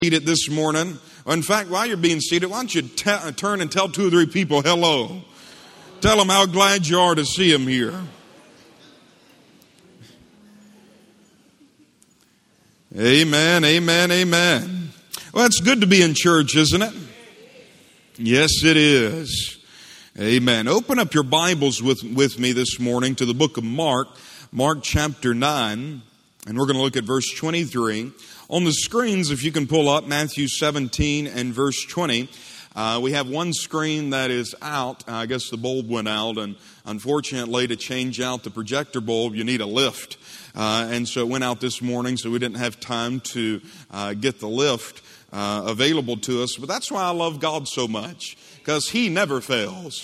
Seated this morning. In fact, while you're being seated, why don't you turn and tell 2 or 3 people hello. Tell them how glad you are to see them here. Amen, amen, amen. Well, it's good to be in church, isn't it? Yes, it is. Amen. Open up your Bibles with me this morning to the book of Mark, Mark chapter 9, and we're going to look at verse 23. On the screens, if you can pull up Matthew 17 and verse 20, we have one screen that is out. I guess the bulb went out, and unfortunately, to change out the projector bulb, you need a lift. And so it went out this morning, so we didn't have time to get the lift available to us. But that's why I love God so much, because He never fails.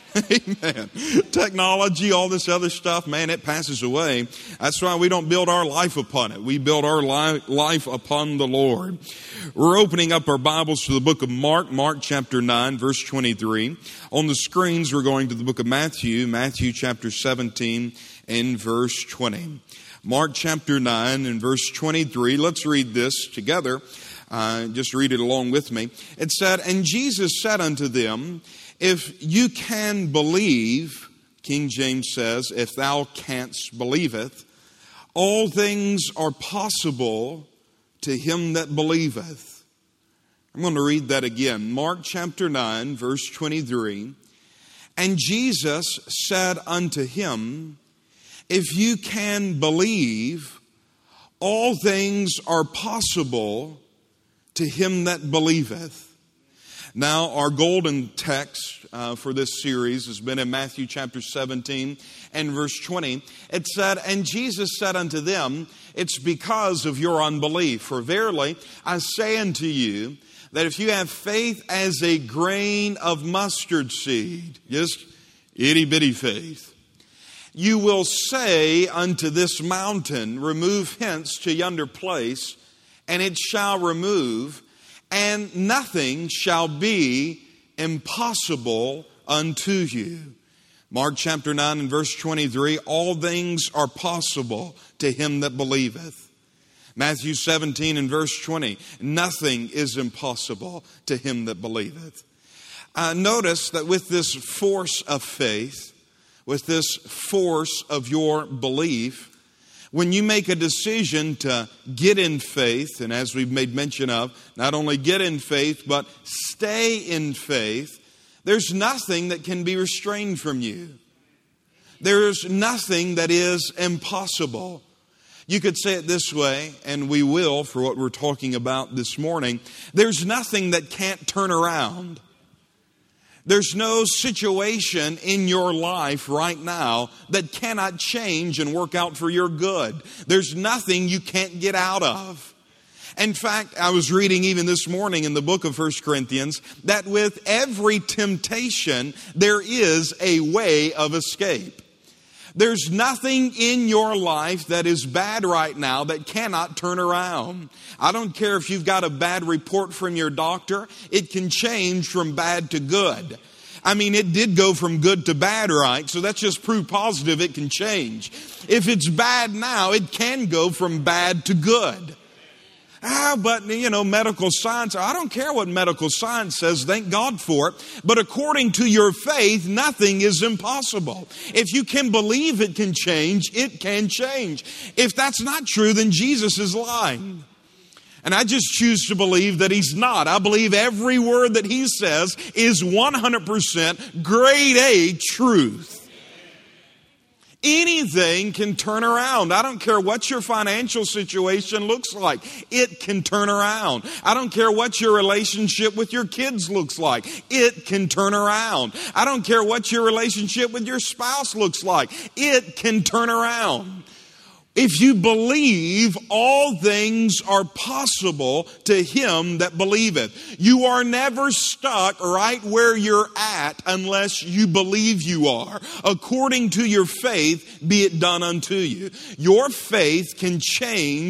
Amen. Technology, all this other stuff, man, it passes away. That's why we don't build our life upon it. We build our life upon the Lord. We're opening up our Bibles to the book of Mark, Mark chapter 9, verse 23. On the screens, we're going to the book of Matthew, Matthew chapter 17 and verse 20. Mark chapter 9 and verse 23. Let's read this together. Just read it along with me. It said, "And Jesus said unto them, If you can believe," King James says, "if thou canst believeth, all things are possible to him that believeth." I'm going to read that again. Mark chapter 9, verse 23. "And Jesus said unto him, If you can believe, all things are possible to him that believeth." Now, our golden text for this series has been in Matthew chapter 17 and verse 20. It said, "And Jesus said unto them, It's because of your unbelief. For verily I say unto you, that if you have faith as a grain of mustard seed," just itty bitty faith, "you will say unto this mountain, Remove hence to yonder place, and it shall remove, and nothing shall be impossible unto you." Mark chapter 9 and verse 23, all things are possible to him that believeth. Matthew 17 and verse 20, nothing is impossible to him that believeth. Notice that with this force of faith, with this force of your belief, when you make a decision to get in faith, and as we've made mention of, not only get in faith, but stay in faith, there's nothing that can be restrained from you. There's nothing that is impossible. You could say it this way, and we will for what we're talking about this morning. There's nothing that can't turn around. There's no situation in your life right now that cannot change and work out for your good. There's nothing you can't get out of. In fact, I was reading even this morning in the book of 1 Corinthians that with every temptation, there is a way of escape. There's nothing in your life that is bad right now that cannot turn around. I don't care if you've got a bad report from your doctor, it can change from bad to good. I mean, it did go from good to bad, right? So that's just proof positive it can change. If it's bad now, it can go from bad to good. But medical science, I don't care what medical science says, thank God for it. But according to your faith, nothing is impossible. If you can believe it can change, it can change. If that's not true, then Jesus is lying. And I just choose to believe that He's not. I believe every word that He says is 100% grade A truth. Anything can turn around. I don't care what your financial situation looks like. It can turn around. I don't care what your relationship with your kids looks like. It can turn around. I don't care what your relationship with your spouse looks like. It can turn around. If you believe, all things are possible to him that believeth. You are never stuck right where you're at unless you believe you are. According to your faith, be it done unto you. Your faith can change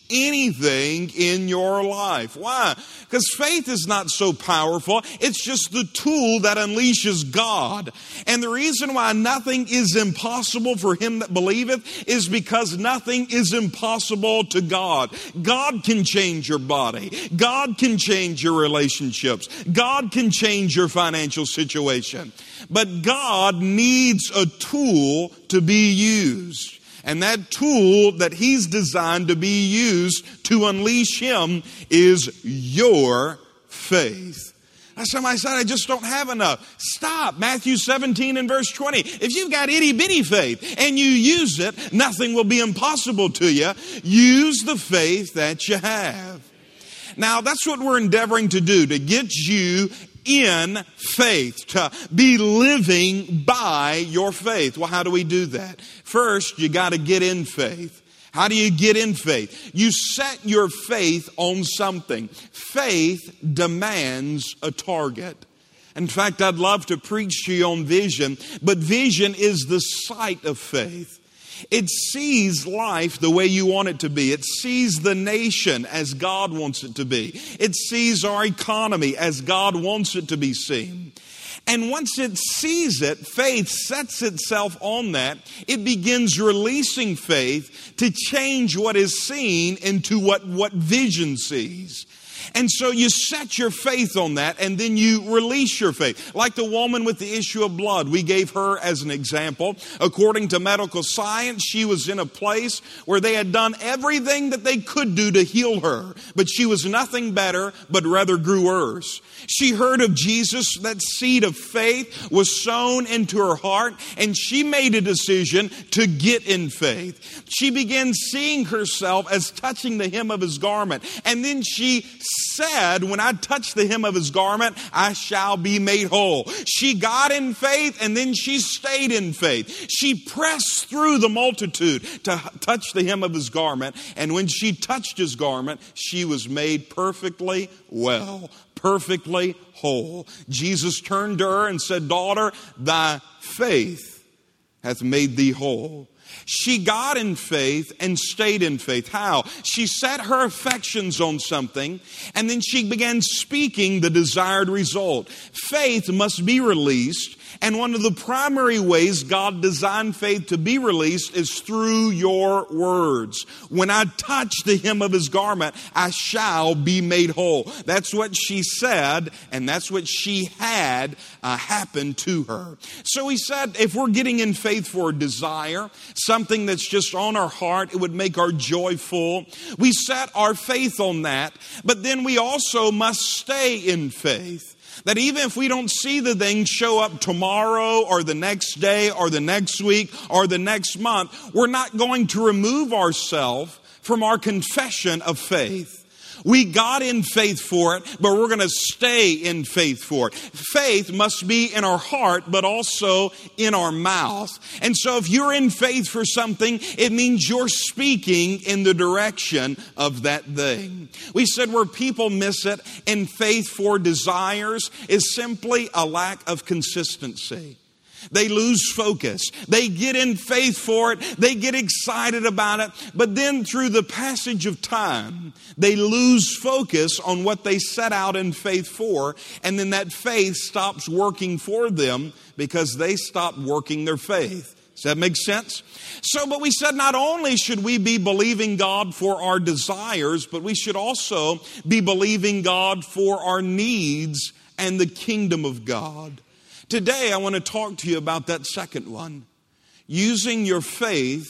anything in your life. Why? Because faith is not so powerful. It's just the tool that unleashes God. And the reason why nothing is impossible for him that believeth is because nothing is impossible to God. God can change your body. God can change your relationships. God can change your financial situation. But God needs a tool to be used. And that tool that he's designed to be used to unleash him is your faith. Somebody said, I just don't have enough. Stop. Matthew 17 and verse 20. If you've got itty bitty faith and you use it, nothing will be impossible to you. Use the faith that you have. Now, that's what we're endeavoring to do, to get you in faith, to be living by your faith. Well, how do we do that? First, you got to get in faith. How do you get in faith? You set your faith on something. Faith demands a target. In fact, I'd love to preach to you on vision, but vision is the sight of faith. It sees life the way you want it to be. It sees the nation as God wants it to be. It sees our economy as God wants it to be seen. And once it sees it, faith sets itself on that. It begins releasing faith to change what is seen into what vision sees. And so you set your faith on that, and then you release your faith. Like the woman with the issue of blood, we gave her as an example. According to medical science, she was in a place where they had done everything that they could do to heal her. But she was nothing better, but rather grew worse. She heard of Jesus. That seed of faith was sown into her heart, and she made a decision to get in faith. She began seeing herself as touching the hem of his garment. And then she said, when I touch the hem of his garment, I shall be made whole. She got in faith, and then she stayed in faith. She pressed through the multitude to touch the hem of his garment. And when she touched his garment, she was made perfectly well, perfectly whole. Jesus turned to her and said, daughter, thy faith hath made thee whole. She got in faith and stayed in faith. How? She set her affections on something, and then she began speaking the desired result. Faith must be released, and one of the primary ways God designed faith to be released is through your words. When I touch the hem of his garment, I shall be made whole. That's what she said, and that's what she had happen to her. So he said, if we're getting in faith for a desire, something that's just on our heart, it would make our joy full. We set our faith on that, but then we also must stay in faith. That even if we don't see the thing show up tomorrow or the next day or the next week or the next month, we're not going to remove ourselves from our confession of faith. We got in faith for it, but we're going to stay in faith for it. Faith must be in our heart, but also in our mouth. And so if you're in faith for something, it means you're speaking in the direction of that thing. We said where people miss it in faith for desires is simply a lack of consistency. They lose focus. They get in faith for it. They get excited about it. But then through the passage of time, they lose focus on what they set out in faith for. And then that faith stops working for them because they stop working their faith. Does that make sense? But we said not only should we be believing God for our desires, but we should also be believing God for our needs and the kingdom of God. Today, I want to talk to you about that second one. Using your faith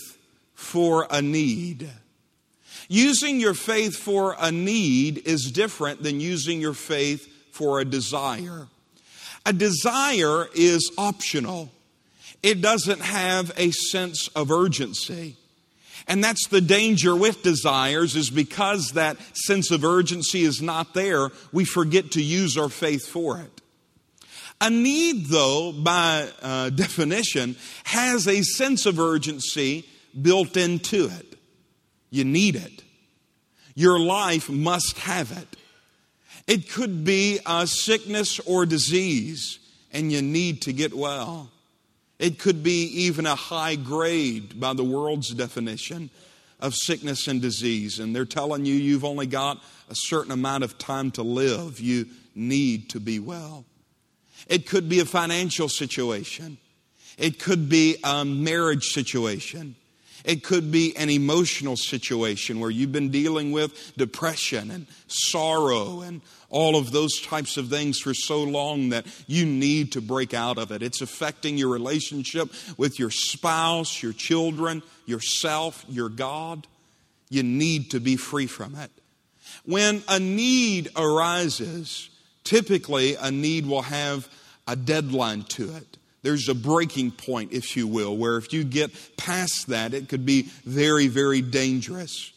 for a need. Using your faith for a need is different than using your faith for a desire. A desire is optional. It doesn't have a sense of urgency. And that's the danger with desires, is because that sense of urgency is not there, we forget to use our faith for it. A need, though, by definition, has a sense of urgency built into it. You need it. Your life must have it. It could be a sickness or disease, and you need to get well. It could be even a high grade by the world's definition. of sickness and disease, and they're telling you you've only got a certain amount of time to live. You need to be well. It could be a financial situation. It could be a marriage situation. It could be an emotional situation where you've been dealing with depression and sorrow and all of those types of things for so long that you need to break out of it. It's affecting your relationship with your spouse, your children, yourself, your God. You need to be free from it. When a need arises, typically a need will have a deadline to it. There's a breaking point, if you will, where if you get past that, it could be very, very dangerous.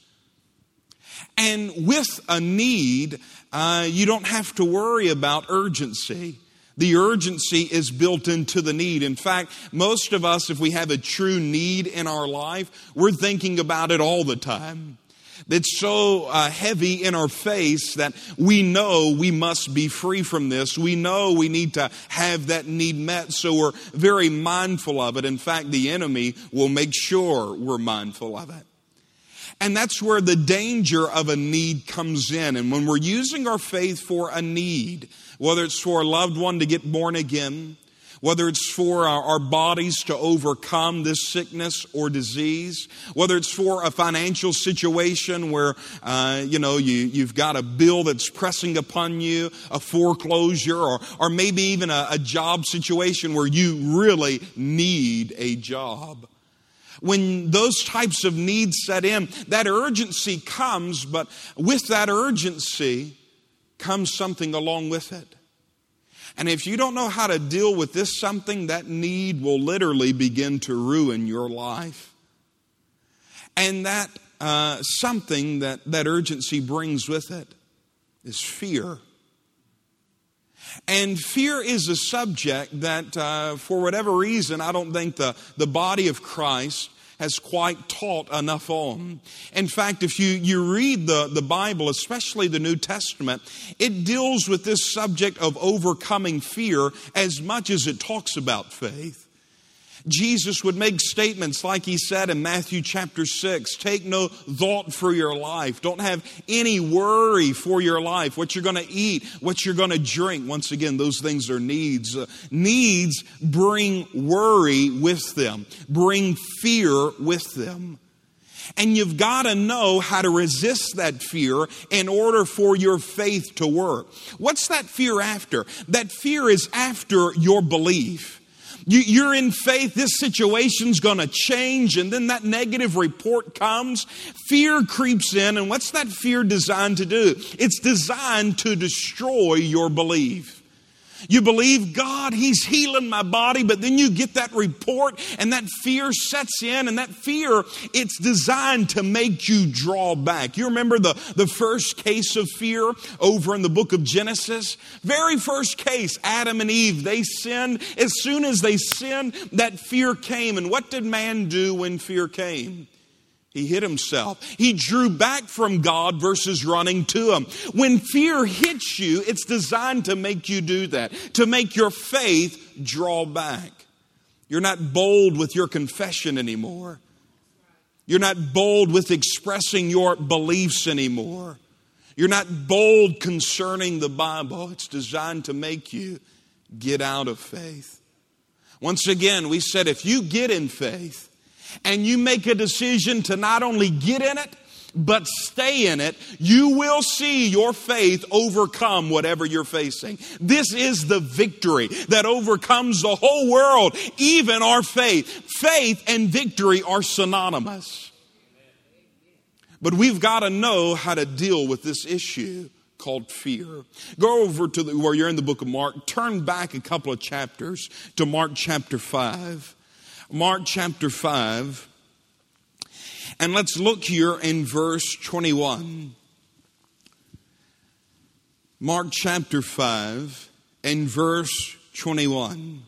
And with a need, you don't have to worry about urgency. The urgency is built into the need. In fact, most of us, if we have a true need in our life, we're thinking about it all the time. It's so heavy in our face that we know we must be free from this. We know we need to have that need met, so we're very mindful of it. In fact, the enemy will make sure we're mindful of it. And that's where the danger of a need comes in. And when we're using our faith for a need, whether it's for a loved one to get born again, whether it's for our bodies to overcome this sickness or disease, whether it's for a financial situation where, you've got a bill that's pressing upon you, a foreclosure, or maybe even a job situation where you really need a job. When those types of needs set in, that urgency comes, but with that urgency comes something along with it. And if you don't know how to deal with this something, that need will literally begin to ruin your life. And that something that urgency brings with it is fear. And fear is a subject that, for whatever reason, I don't think the body of Christ has quite taught enough on. In fact, if you read the Bible, especially the New Testament, it deals with this subject of overcoming fear as much as it talks about faith. Jesus would make statements like he said in Matthew chapter 6, take no thought for your life. Don't have any worry for your life, what you're going to eat, what you're going to drink. Once again, those things are needs. Needs bring worry with them, bring fear with them. And you've got to know how to resist that fear in order for your faith to work. What's that fear after? That fear is after your belief. You're in faith, this situation's going to change, and then that negative report comes. Fear creeps in, and what's that fear designed to do? It's designed to destroy your belief. You believe God, He's healing my body, but then you get that report and that fear sets in, and that fear, it's designed to make you draw back. You remember the first case of fear over in the book of Genesis? Very first case, Adam and Eve, they sinned. As soon as they sinned, that fear came. And what did man do when fear came? He hid himself. He drew back from God versus running to Him. When fear hits you, it's designed to make you do that, to make your faith draw back. You're not bold with your confession anymore. You're not bold with expressing your beliefs anymore. You're not bold concerning the Bible. It's designed to make you get out of faith. Once again, we said if you get in faith, and you make a decision to not only get in it, but stay in it, you will see your faith overcome whatever you're facing. This is the victory that overcomes the whole world, even our faith. Faith and victory are synonymous. But we've got to know how to deal with this issue called fear. Go over to where you're in the book of Mark. Turn back a couple of chapters to Mark chapter 5. Mark chapter 5, and let's look here in verse 21. Mark chapter 5 and verse 21.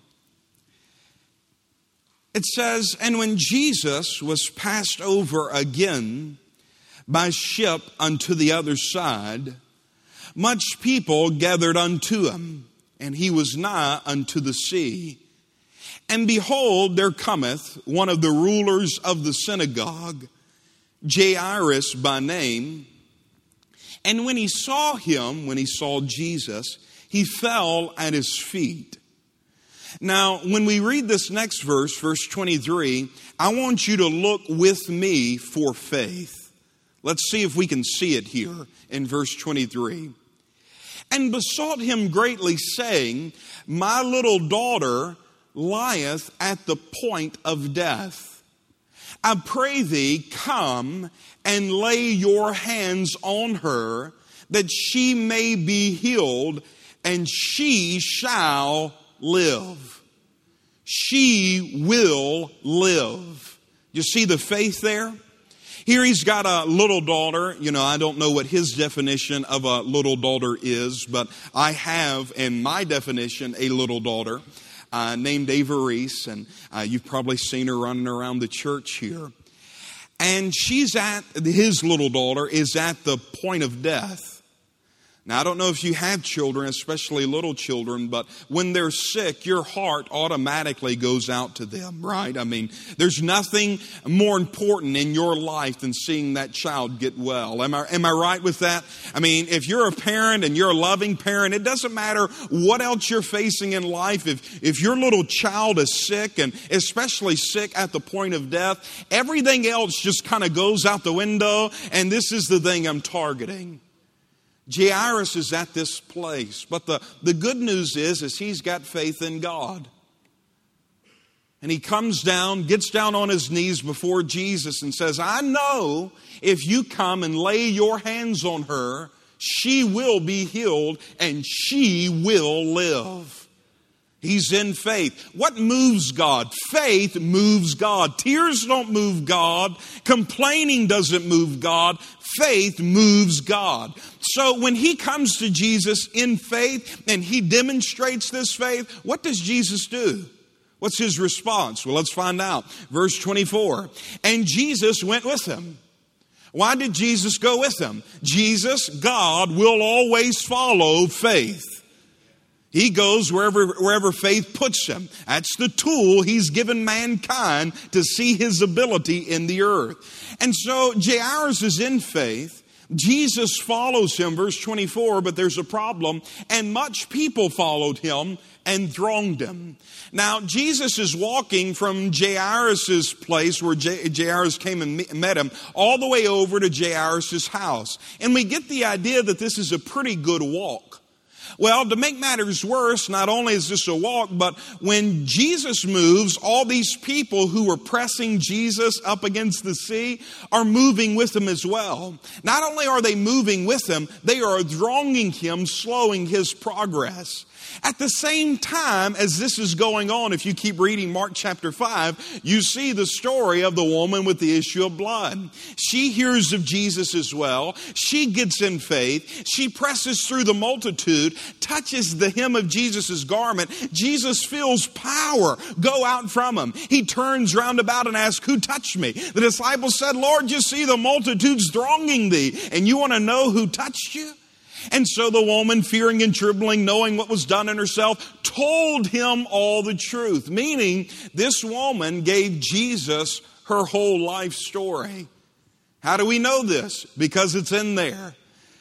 It says, and when Jesus was passed over again by ship unto the other side, much people gathered unto him, and he was nigh unto the sea. And behold, there cometh one of the rulers of the synagogue, Jairus by name. And when he saw him, when he saw Jesus, he fell at his feet. Now, when we read this next verse, verse 23, I want you to look with me for faith. Let's see if we can see it here in verse 23. And besought him greatly, saying, My little daughter lieth at the point of death. I pray thee, come and lay your hands on her, that she may be healed, and she shall live. She will live. You see the faith there? Here he's got a little daughter. You know, I don't know what his definition of a little daughter is, but I have, in my definition, a little daughter named Ava Reese, and you've probably seen her running around the church here. And his little daughter is at the point of death. Now, I don't know if you have children, especially little children, but when they're sick, your heart automatically goes out to them, right? I mean, there's nothing more important in your life than seeing that child get well. Am I right with that? I mean, if you're a parent and you're a loving parent, it doesn't matter what else you're facing in life. If your little child is sick, and especially sick at the point of death, everything else just kind of goes out the window, and this is the thing I'm targeting. Jairus is at this place. But the good news is he's got faith in God. And he comes down, gets down on his knees before Jesus and says, I know if you come and lay your hands on her, she will be healed and she will live. He's in faith. What moves God? Faith moves God. Tears don't move God. Complaining doesn't move God. Faith moves God. So when he comes to Jesus in faith and he demonstrates this faith, what does Jesus do? What's his response? Well, let's find out. Verse 24. And Jesus went with him. Why did Jesus go with him? Jesus, God, will always follow faith. He goes wherever faith puts him. That's the tool he's given mankind to see his ability in the earth. And so Jairus is in faith. Jesus follows him, verse 24, but there's a problem. And much people followed him and thronged him. Now, Jesus is walking from Jairus' place where Jairus came and met him all the way over to Jairus' house. And we get the idea that this is a pretty good walk. Well, to make matters worse, not only is this a walk, but when Jesus moves, all these people who were pressing Jesus up against the sea are moving with him as well. Not only are they moving with him, they are thronging him, slowing his progress. At the same time as this is going on, if you keep reading Mark chapter 5, you see the story of the woman with the issue of blood. She hears of Jesus as well. She gets in faith. She presses through the multitude, touches the hem of Jesus' garment. Jesus feels power go out from him. He turns round about and asks, who touched me? The disciples said, Lord, you see the multitudes thronging thee, and you want to know who touched you? And so the woman, fearing and trembling, knowing what was done in herself, told him all the truth. Meaning, this woman gave Jesus her whole life story. How do we know this? Because it's in there.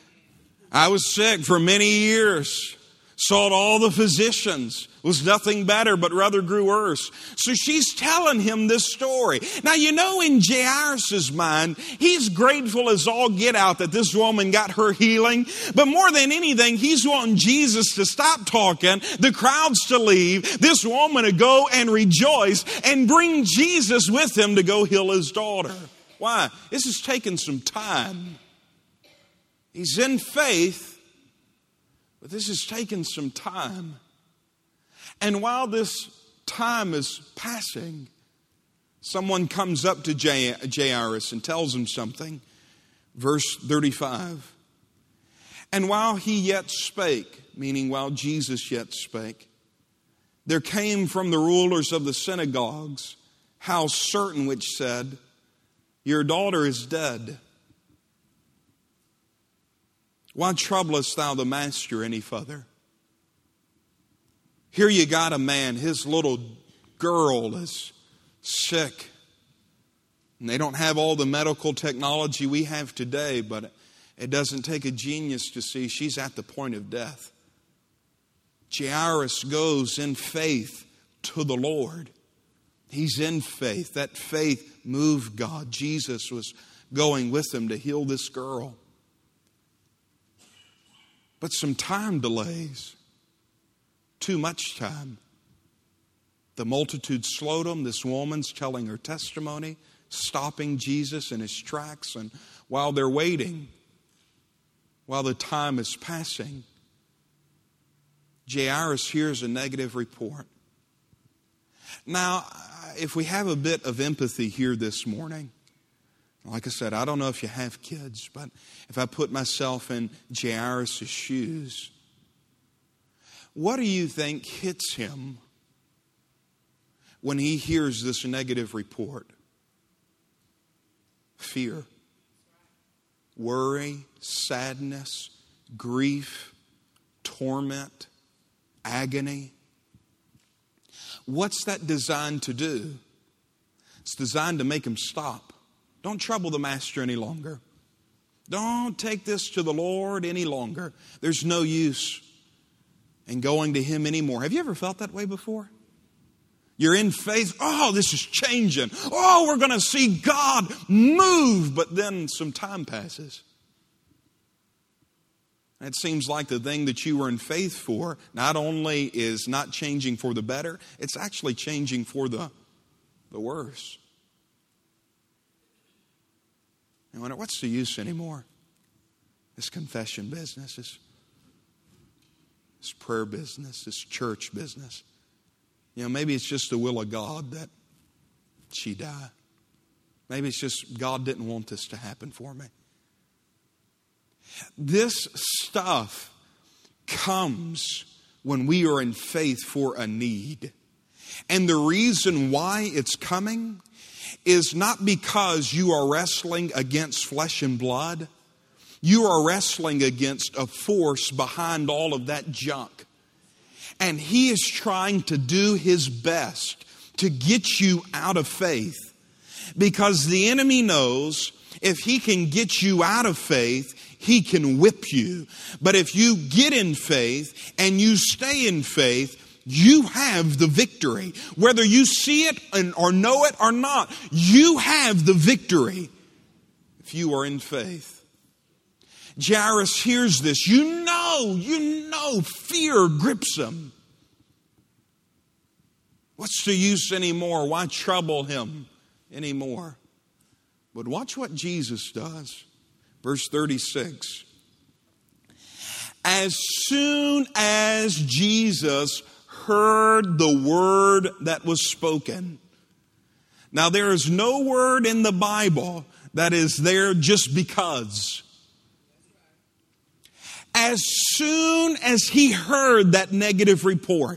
I was sick for many years. Sought all the physicians. Was nothing better, but rather grew worse. So she's telling him this story. Now, you know, in Jairus' mind, he's grateful as all get out that this woman got her healing. But more than anything, he's wanting Jesus to stop talking, the crowds to leave, this woman to go and rejoice and bring Jesus with him to go heal his daughter. Why? This has taken some time. He's in faith, but this has taken some time. And while this time is passing, someone comes up to Jairus and tells him something. Verse 35. And while he yet spake, meaning while Jesus yet spake, there came from the rulers of the synagogues house certain which said, Your daughter is dead. Why troublest thou the master any further? Here you got a man, his little girl is sick. And they don't have all the medical technology we have today, but it doesn't take a genius to see she's at the point of death. Jairus goes in faith to the Lord. He's in faith. That faith moved God. Jesus was going with him to heal this girl. But some time delays. Too much time. The multitude slowed them. This woman's telling her testimony, stopping Jesus in his tracks. And while they're waiting, while the time is passing, Jairus hears a negative report. Now, if we have a bit of empathy here this morning, like I said, I don't know if you have kids, but if I put myself in Jairus' shoes, what do you think hits him when he hears this negative report? Fear, worry, sadness, grief, torment, agony. What's that designed to do? It's designed to make him stop. Don't trouble the master any longer. Don't take this to the Lord any longer. There's no use in going to him anymore. Have you ever felt that way before? You're in faith. Oh, this is changing. Oh, we're going to see God move. But then some time passes. It seems like the thing that you were in faith for not only is not changing for the better, it's actually changing for the worse. I wonder, what's the use anymore? This confession business, this prayer business, this church business. You know, maybe it's just the will of God that she die. Maybe it's just God didn't want this to happen for me. This stuff comes when we are in faith for a need. And the reason why it's coming is not because you are wrestling against flesh and blood. You are wrestling against a force behind all of that junk. And he is trying to do his best to get you out of faith. Because the enemy knows if he can get you out of faith, he can whip you. But if you get in faith and you stay in faith, you have the victory. Whether you see it or know it or not, you have the victory if you are in faith. Jairus hears this. You know, fear grips him. What's the use anymore? Why trouble him anymore? But watch what Jesus does. Verse 36. As soon as Jesus heard the word that was spoken. Now there is no word in the Bible that is there just because. As soon as he heard that negative report,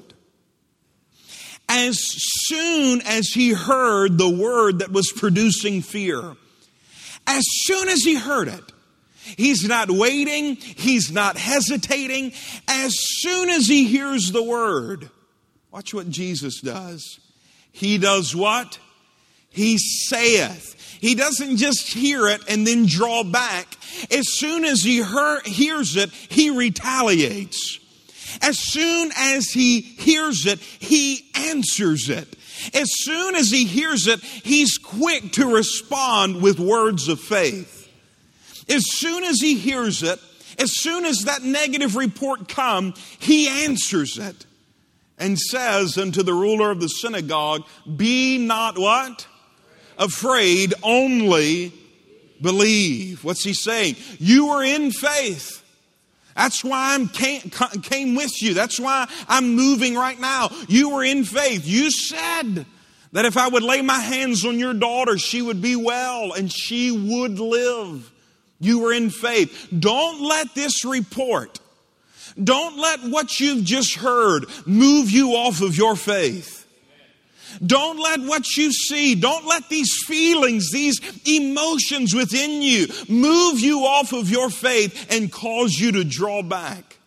as soon as he heard the word that was producing fear, as soon as he heard it, he's not waiting, he's not hesitating. As soon as he hears the word, watch what Jesus does. He does what? He saith. He doesn't just hear it and then draw back. As soon as he hears it, he retaliates. As soon as he hears it, he answers it. As soon as he hears it, he's quick to respond with words of faith. As soon as he hears it, as soon as that negative report comes, he answers it and says unto the ruler of the synagogue, be not what? Afraid, only believe. What's he saying? You are in faith. That's why I came with you. That's why I'm moving right now. You were in faith. You said that if I would lay my hands on your daughter, she would be well and she would live. You were in faith. Don't let this report, don't let what you've just heard move you off of your faith. Don't let what you see, don't let these feelings, these emotions within you move you off of your faith and cause you to draw back.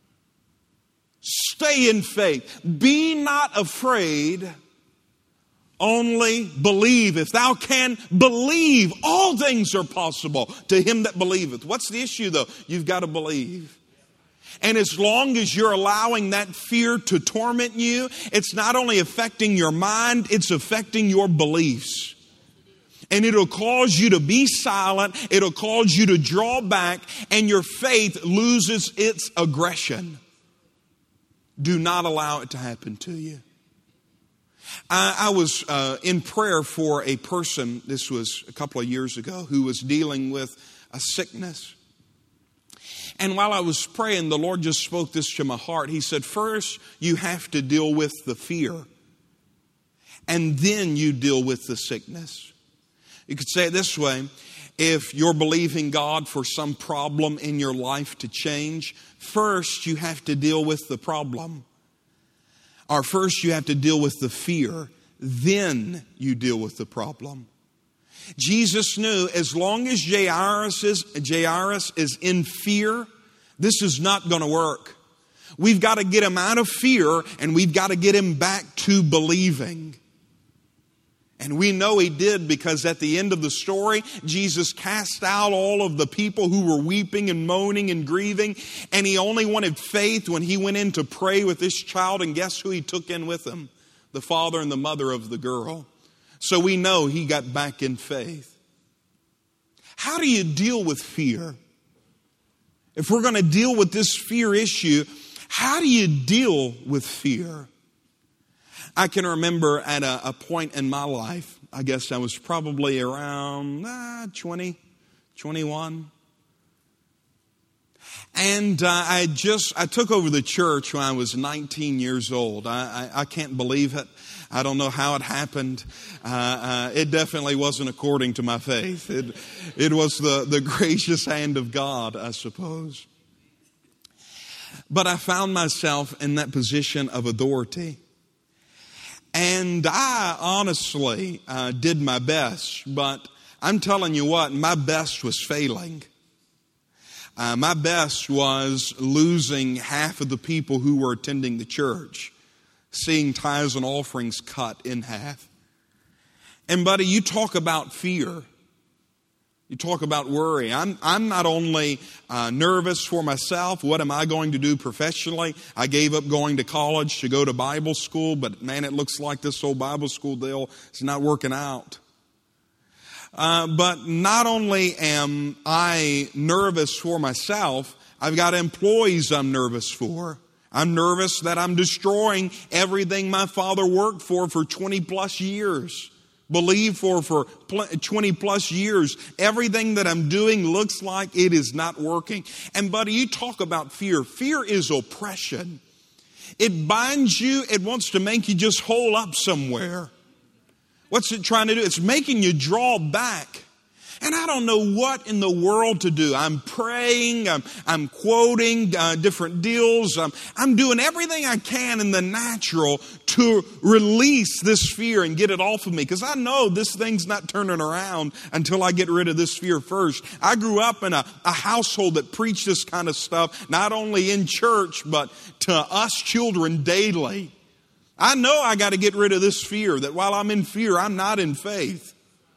Stay in faith. Be not afraid, Only believe. If thou can believe, all things are possible to him that believeth. What's the issue though? You've got to believe. And as long as you're allowing that fear to torment you, it's not only affecting your mind, it's affecting your beliefs. And it'll cause you to be silent. It'll cause you to draw back, and your faith loses its aggression. Do not allow it to happen to you. I was in prayer for a person, this was a couple of years ago, who was dealing with a sickness. And while I was praying, the Lord just spoke this to my heart. He said, first, you have to deal with the fear. And then you deal with the sickness. You could say it this way. If you're believing God for some problem in your life to change, first you have to deal with the problem. Or first you have to deal with the fear. Then you deal with the problem. Jesus knew as long as Jairus is in fear, this is not going to work. We've got to get him out of fear, and we've got to get him back to believing. And we know he did, because at the end of the story, Jesus cast out all of the people who were weeping and moaning and grieving. And he only wanted faith when he went in to pray with this child. And guess who he took in with him? The father and the mother of the girl. So we know he got back in faith. How do you deal with fear? If we're going to deal with this fear issue, how do you deal with fear? I can remember at a point in my life, I guess I was probably around 20, 21. And I took over the church when I was 19 years old. I can't believe it. I don't know how it happened. It definitely wasn't according to my faith. It was the gracious hand of God, I suppose. But I found myself in that position of authority. And I honestly did my best. But I'm telling you what, my best was failing. My best was losing half of the people who were attending the church. Seeing tithes and offerings cut in half. And buddy, you talk about fear. You talk about worry. I'm not only nervous for myself. What am I going to do professionally? I gave up going to college to go to Bible school. But man, it looks like this whole Bible school deal is not working out. But not only am I nervous for myself, I've got employees I'm nervous for. I'm nervous that I'm destroying everything my father worked for 20 plus years. Believed for 20 plus years. Everything that I'm doing looks like it is not working. And buddy, you talk about fear. Fear is oppression. It binds you. It wants to make you just hole up somewhere. What's it trying to do? It's making you draw back. And I don't know what in the world to do. I'm praying, I'm quoting different deals. I'm doing everything I can in the natural to release this fear and get it off of me. Because I know this thing's not turning around until I get rid of this fear first. I grew up in a household that preached this kind of stuff, not only in church, but to us children daily. I know I got to get rid of this fear, that while I'm in fear, I'm not in faith.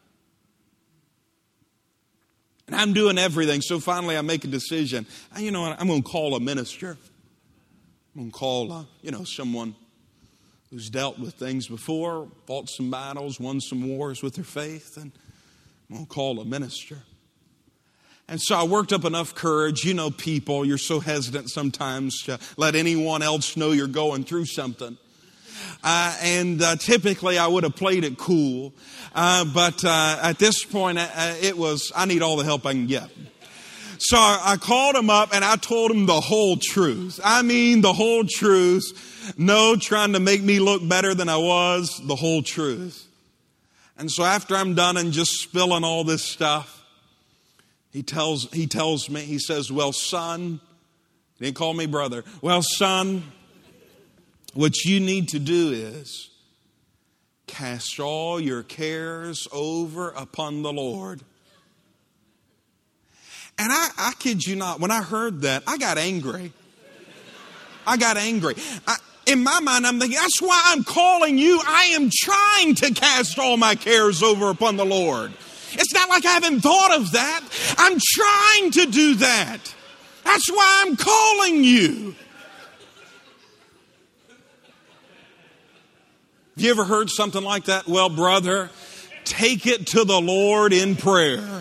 And I'm doing everything. So finally I make a decision. You know what? I'm going to call a minister. I'm going to call, someone who's dealt with things before, fought some battles, won some wars with their faith. And I'm going to call a minister. And so I worked up enough courage. You know, people, you're so hesitant sometimes to let anyone else know you're going through something. And typically I would have played it cool. But at this point, it was, I need all the help I can get. So I called him up and I told him the whole truth. I mean, the whole truth. No trying to make me look better than I was. The whole truth. And so after I'm done and just spilling all this stuff, he tells me, he says, well, son, he didn't call me brother. Well, son, what you need to do is cast all your cares over upon the Lord. And I kid you not, when I heard that, I got angry. In my mind, I'm thinking, that's why I'm calling you. I am trying to cast all my cares over upon the Lord. It's not like I haven't thought of that. I'm trying to do that. That's why I'm calling you. Have you ever heard something like that? Well, brother, take it to the Lord in prayer.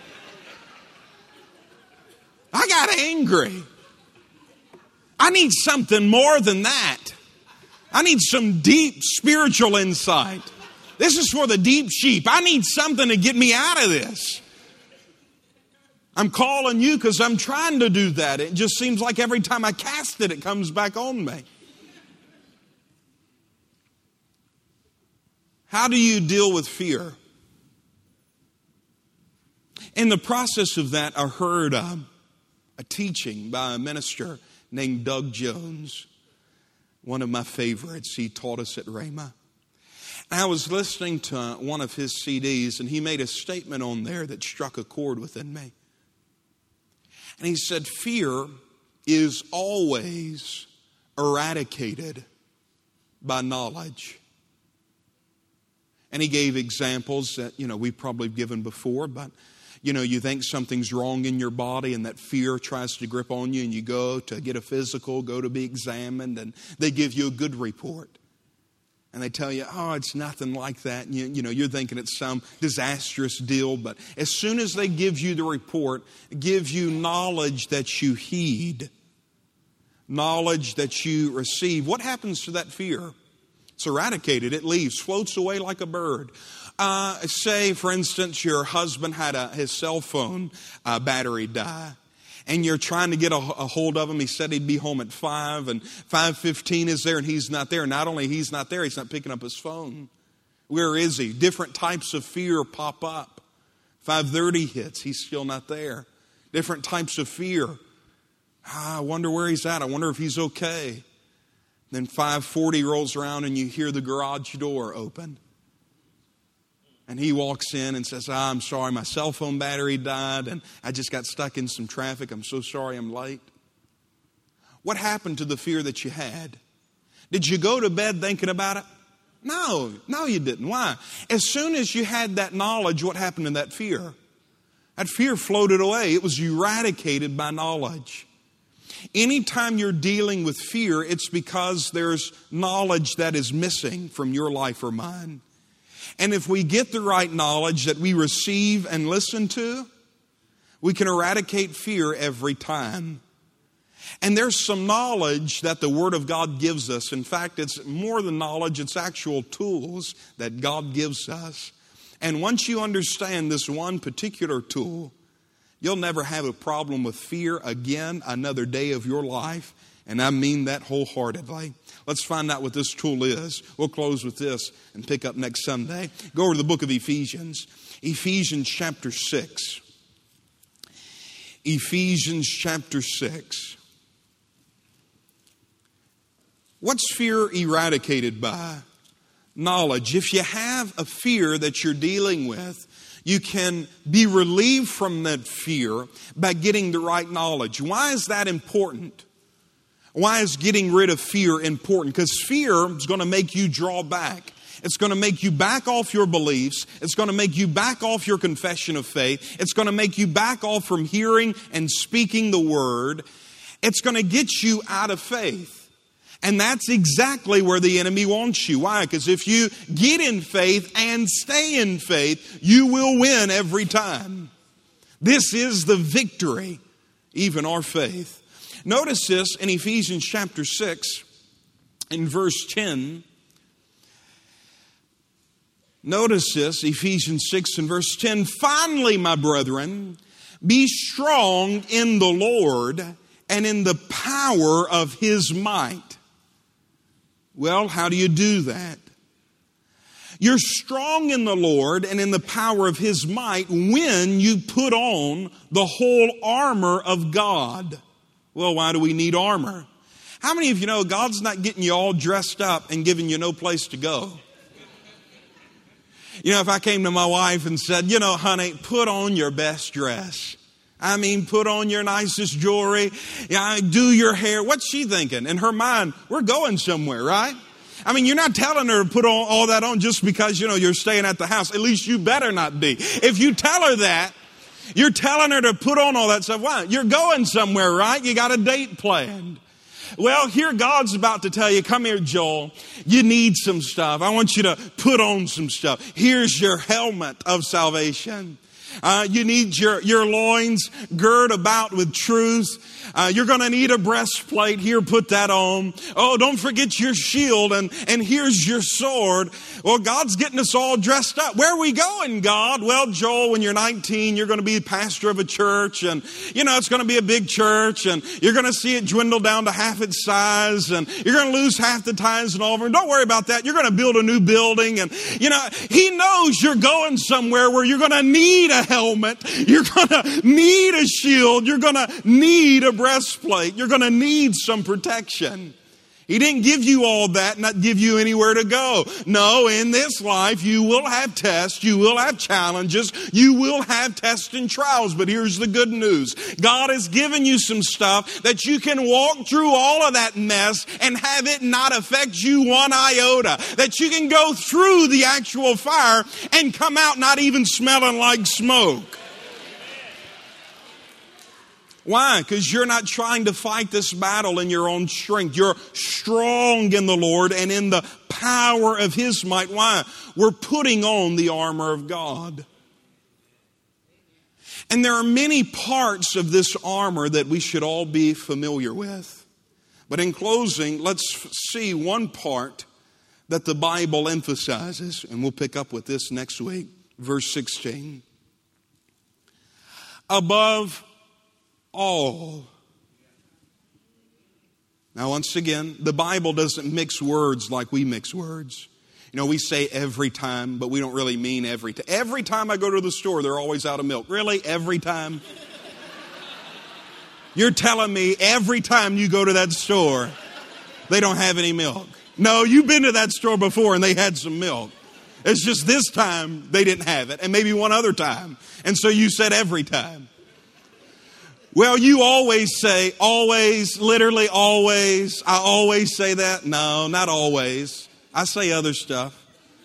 I got angry. I need something more than that. I need some deep spiritual insight. This is for the deep sheep. I need something to get me out of this. I'm calling you because I'm trying to do that. It just seems like every time I cast it, it comes back on me. How do you deal with fear? In the process of that, I heard a teaching by a minister named Doug Jones. One of my favorites. He taught us at Rhema. I was listening to one of his CDs, and he made a statement on there that struck a chord within me. And he said, fear is always eradicated by knowledge. And he gave examples that, we've probably given before, but, you think something's wrong in your body and that fear tries to grip on you and you go to get a physical, go to be examined, and they give you a good report. And they tell you, oh, it's nothing like that. And you're thinking it's some disastrous deal. But as soon as they give you the report, give you knowledge that you heed, knowledge that you receive, what happens to that fear? It's eradicated. It leaves, floats away like a bird. Say, for instance, your husband had his cell phone battery die. And you're trying to get a hold of him. He said he'd be home at 5, and 5:15 is there, and he's not there. Not only he's not there, he's not picking up his phone. Where is he? Different types of fear pop up. 5:30 hits, he's still not there. Different types of fear. I wonder where he's at. I wonder if he's okay. Then 5:40 rolls around, and you hear the garage door open. And he walks in and says, I'm sorry, my cell phone battery died and I just got stuck in some traffic. I'm so sorry I'm late. What happened to the fear that you had? Did you go to bed thinking about it? No, you didn't. Why? As soon as you had that knowledge, what happened to that fear? That fear floated away. It was eradicated by knowledge. Anytime you're dealing with fear, it's because there's knowledge that is missing from your life or mine. And if we get the right knowledge that we receive and listen to, we can eradicate fear every time. And there's some knowledge that the Word of God gives us. In fact, it's more than knowledge, it's actual tools that God gives us. And once you understand this one particular tool, you'll never have a problem with fear again another day of your life. And I mean that wholeheartedly. Let's find out what this tool is. We'll close with this and pick up next Sunday. Go over to the book of Ephesians. Ephesians chapter 6. Ephesians chapter 6. What's fear eradicated by? Knowledge. If you have a fear that you're dealing with, you can be relieved from that fear by getting the right knowledge. Why is that important? Why is getting rid of fear important? Because fear is going to make you draw back. It's going to make you back off your beliefs. It's going to make you back off your confession of faith. It's going to make you back off from hearing and speaking the word. It's going to get you out of faith. And that's exactly where the enemy wants you. Why? Because if you get in faith and stay in faith, you will win every time. This is the victory, even our faith. Notice this in Ephesians chapter 6 in verse 10. Notice this, Ephesians 6 and verse 10. Finally, my brethren, be strong in the Lord and in the power of His might. Well, how do you do that? You're strong in the Lord and in the power of His might when you put on the whole armor of God. Well, why do we need armor? How many of you know God's not getting you all dressed up and giving you no place to go? If I came to my wife and said, honey, put on your best dress, I mean, put on your nicest jewelry. Yeah, do your hair. What's she thinking? In her mind, we're going somewhere, right? I mean, you're not telling her to put all that on just because, you're staying at the house. At least you better not be. If you tell her that, you're telling her to put on all that stuff. Why? You're going somewhere, right? You got a date planned. Well, here God's about to tell you, come here, Joel. You need some stuff. I want you to put on some stuff. Here's your helmet of salvation. You need your loins girt about with truth. You're going to need a breastplate. Here, put that on. Oh, don't forget your shield. And here's your sword. Well, God's getting us all dressed up. Where are we going, God? Well, Joel, when you're 19, you're going to be pastor of a church. And, it's going to be a big church. And you're going to see it dwindle down to half its size. And you're going to lose half the tithes and offering. Don't worry about that. You're going to build a new building. And, He knows you're going somewhere where you're going to need a helmet. You're going to need a shield. You're going to need a breastplate. You're going to need some protection. He didn't give you all that, not give you anywhere to go. No, in this life, you will have tests, you will have challenges, you will have tests and trials. But here's the good news. God has given you some stuff that you can walk through all of that mess and have it not affect you one iota. That you can go through the actual fire and come out not even smelling like smoke. Why? Because you're not trying to fight this battle in your own strength. You're strong in the Lord and in the power of His might. Why? We're putting on the armor of God. And there are many parts of this armor that we should all be familiar with. But in closing, let's see one part that the Bible emphasizes. And we'll pick up with this next week. Verse 16. Above all. Now, once again, the Bible doesn't mix words like we mix words. We say every time, but we don't really mean every time. Every time I go to the store, they're always out of milk. Really? Every time? You're telling me every time you go to that store, they don't have any milk? No, you've been to that store before and they had some milk. It's just this time they didn't have it, and maybe one other time. And so you said every time. Well, you always say, always, literally always. I always say that. No, not always. I say other stuff.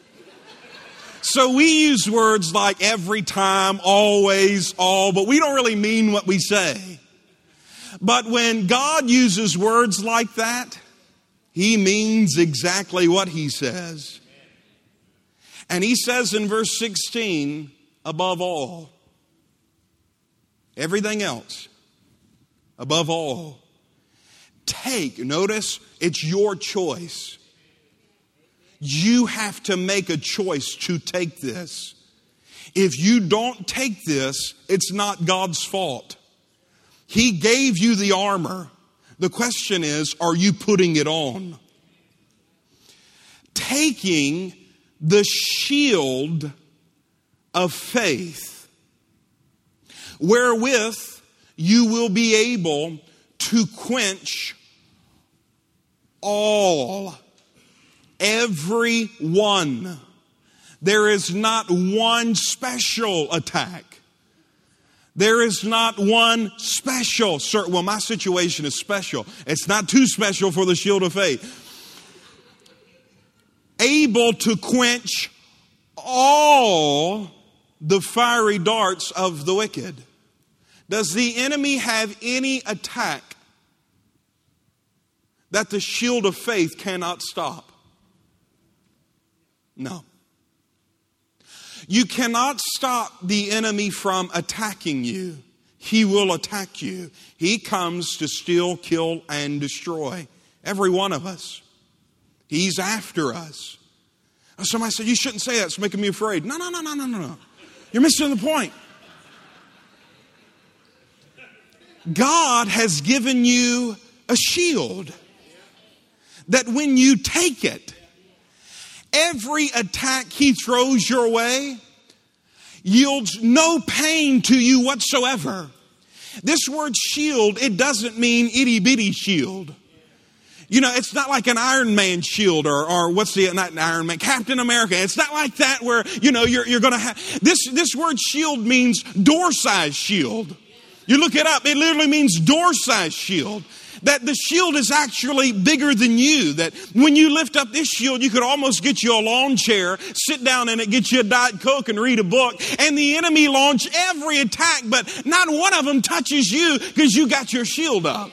So we use words like every time, always, all, but we don't really mean what we say. But when God uses words like that, He means exactly what He says. And He says in verse 16, above all, everything else, above all, notice, it's your choice. You have to make a choice to take this. If you don't take this, it's not God's fault. He gave you the armor. The question is, are you putting it on? Taking the shield of faith, wherewith you will be able to quench all, every one. There is not one special attack. There is not one special. Well, my situation is special. It's not too special for the shield of faith. Able to quench all the fiery darts of the wicked. Does the enemy have any attack that the shield of faith cannot stop? No. You cannot stop the enemy from attacking you. He will attack you. He comes to steal, kill, and destroy. Every one of us. He's after us. Somebody said, you shouldn't say that. It's making me afraid. No. You're missing the point. God has given you a shield that when you take it, every attack He throws your way yields no pain to you whatsoever. This word shield, it doesn't mean itty bitty shield. It's not like an Iron Man shield or not an Iron Man, Captain America. It's not like that where, you're going to have, this word shield means door-sized shield. You look it up, it literally means door-sized shield. That the shield is actually bigger than you. That when you lift up this shield, you could almost get you a lawn chair, sit down in it, get you a Diet Coke and read a book. And the enemy launch every attack, but not one of them touches you because you got your shield up.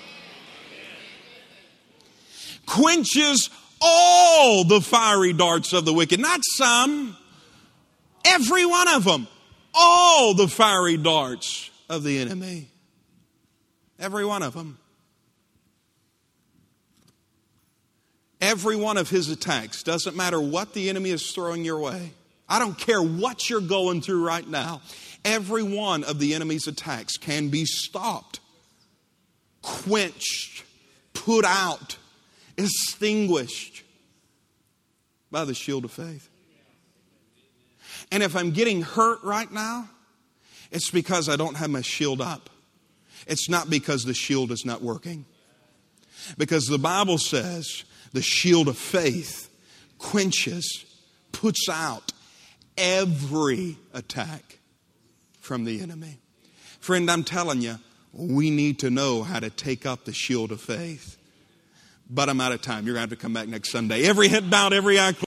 Quenches all the fiery darts of the wicked. Not some. Every one of them. All the fiery darts of the enemy. Every one of them. Every one of his attacks, doesn't matter what the enemy is throwing your way. I don't care what you're going through right now. Every one of the enemy's attacks can be stopped, quenched, put out, extinguished by the shield of faith. And if I'm getting hurt right now, it's because I don't have my shield up. It's not because the shield is not working. Because the Bible says the shield of faith quenches, puts out every attack from the enemy. Friend, I'm telling you, we need to know how to take up the shield of faith. But I'm out of time. You're going to have to come back next Sunday. Every head bowed, every eye closed.